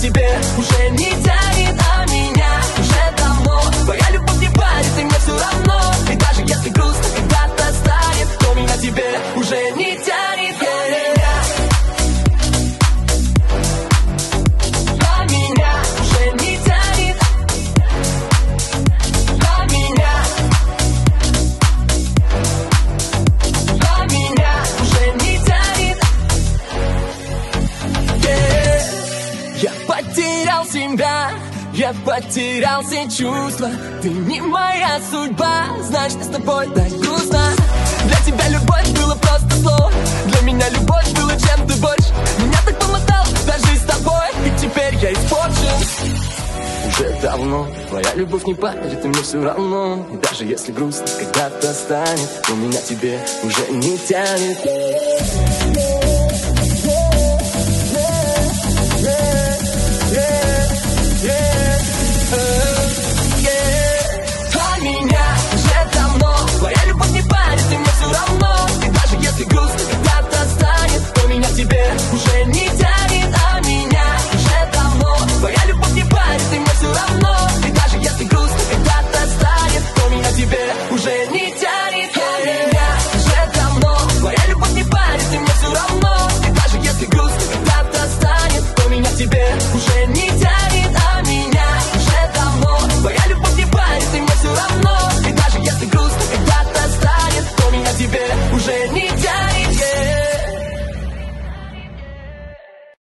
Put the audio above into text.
тебе уже не тянет, а меня уже давно. Твоя любовь не парит, и мне все равно. И даже если грустно когда-то станет, то меня тебе уже не тянет. Я потерял все чувства. Ты не моя судьба, значит, с тобой так грустно. Для тебя любовь было просто слово, для меня любовь была чем-то больше. Меня так помотал даже с тобой, и теперь я испорчен. Уже давно твоя любовь не парит, и мне все равно. И даже если грустно когда-то станет, то меня тебе уже не тянет.